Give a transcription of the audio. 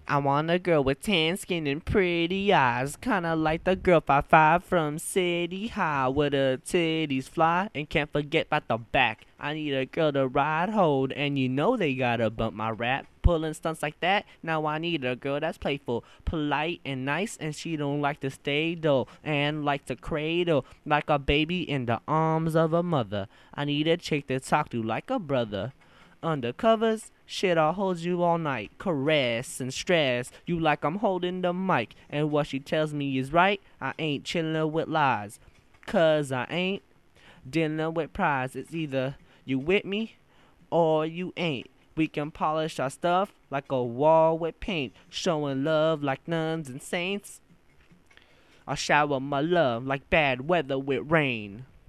I want a girl with tan skin and pretty eyes, kinda like the girl 5'5" from City High, with her titties fly and can't forget about the back. I need a girl to ride hold, and you know they gotta bump my rap. Pulling stunts like that, now I need a girl that's playful, polite and nice, and she don't like to stay dull, and like to cradle like a baby in the arms of a mother. I need a chick to talk to like a brother. Undercovers, shit, I'll hold you all night. Caress and stress you like I'm holding the mic. And what she tells me is right, I ain't chillin' with lies. Cause I ain't dealing with prize. It's either you with me or you ain't. We can polish our stuff like a wall with paint, showing love like nuns and saints. I'll shower my love like bad weather with rain.